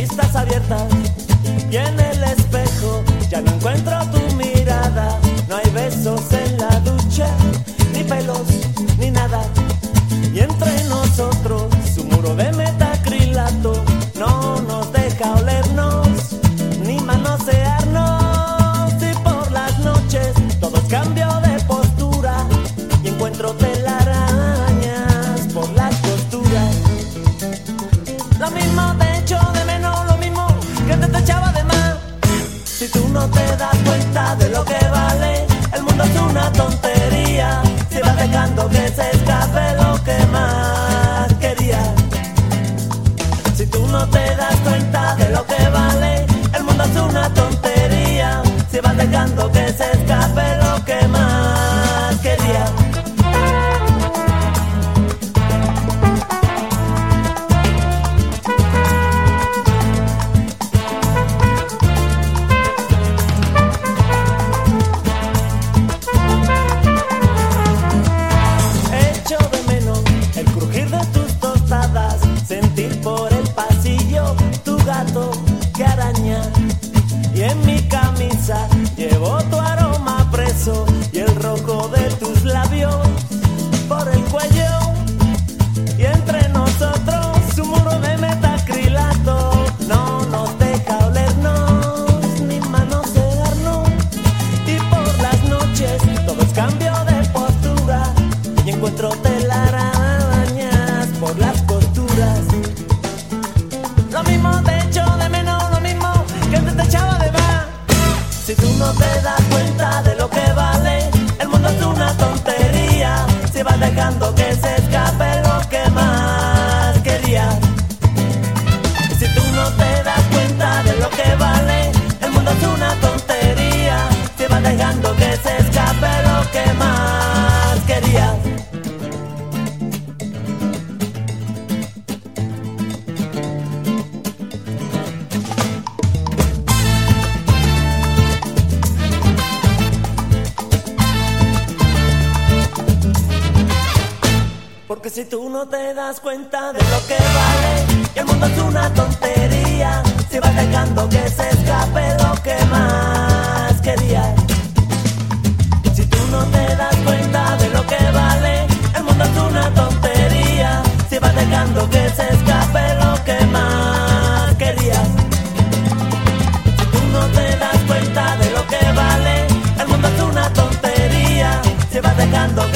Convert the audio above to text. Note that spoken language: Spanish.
vistas abiertas y en el espejo ya no encuentro tu mirada. No hay besos en la ducha, ni pelos, ni nada. Y entre nosotros su muro de metacrilato no nos deja olernos ni manosearnos. Y por las noches todo es cambio de postura y encuentro telarañas por las costuras. Lo mismo te echo de menos, lo mismo que te echaba de más. Si tú no te das cuenta de lo que vale, el mundo es una tontería. Si vas dejando que se escape lo que más querías. Si tú no te das cuenta de lo que vale, el mundo es una tontería. Si vas dejando que se escape lo que más querías. Sentir por el pasillo tu gato que araña. Y en mi camisa llevo tu aroma preso y el rojo de tus labios por el cuello. Y entre nosotros su muro de metacrilato no nos deja olernos ni manosearnos. Y por las noches todo es cambio de postura y encuentro telarañas por las costuras. Lo mismo te echo de menos, lo mismo que te echaba de más. Si tú no te das cuenta de lo que vale, el mundo es una tontería. Si vas dejando que se escape lo que más querías. Si tú no te das cuenta de lo que vale, el mundo es una tontería. Si vas dejando que se escape lo que más querías. Porque si tú no te das cuenta de lo que vale, y el mundo es una tontería, si vas dejando que se escape lo que más querías. Si tú no te das cuenta de lo que vale, el mundo es una tontería, si vas dejando que se escape lo que más querías. Si tú no te das cuenta de lo que vale, el mundo es una tontería, si vas dejando